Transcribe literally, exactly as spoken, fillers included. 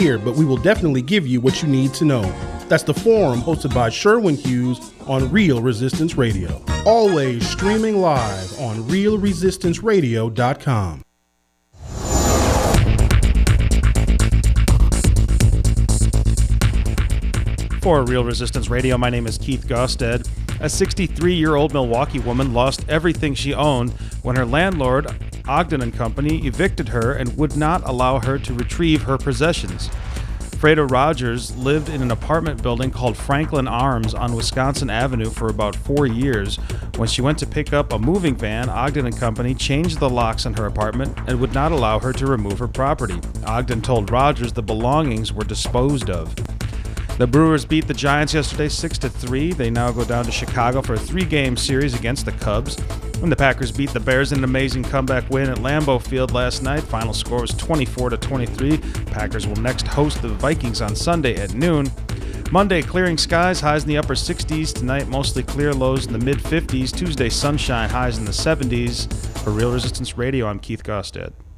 here, but we will definitely give you what you need to know. That's the forum hosted by Sherwin Hughes on Real Resistance Radio. Always streaming live on real resistance radio dot com. For Real Resistance Radio, my name is Keith Gosted. A sixty-three-year-old Milwaukee woman lost everything she owned when her landlord, Ogden and Company, evicted her and would not allow her to retrieve her possessions. Freda Rogers lived in an apartment building called Franklin Arms on Wisconsin Avenue for about four years. When she went to pick up a moving van, Ogden and Company changed the locks on her apartment and would not allow her to remove her property. Ogden told Rogers the belongings were disposed of. The Brewers beat the Giants yesterday six to three. They now go down to Chicago for a three-game series against the Cubs. And the Packers beat the Bears in an amazing comeback win at Lambeau Field last night. Final score was twenty-four to twenty-three. Packers will next host the Vikings on Sunday at noon. Monday, clearing skies, highs in the upper sixties. Tonight, mostly clear, lows in the mid-fifties. Tuesday, sunshine, highs in the seventies. For Real Resistance Radio, I'm Keith Gosted.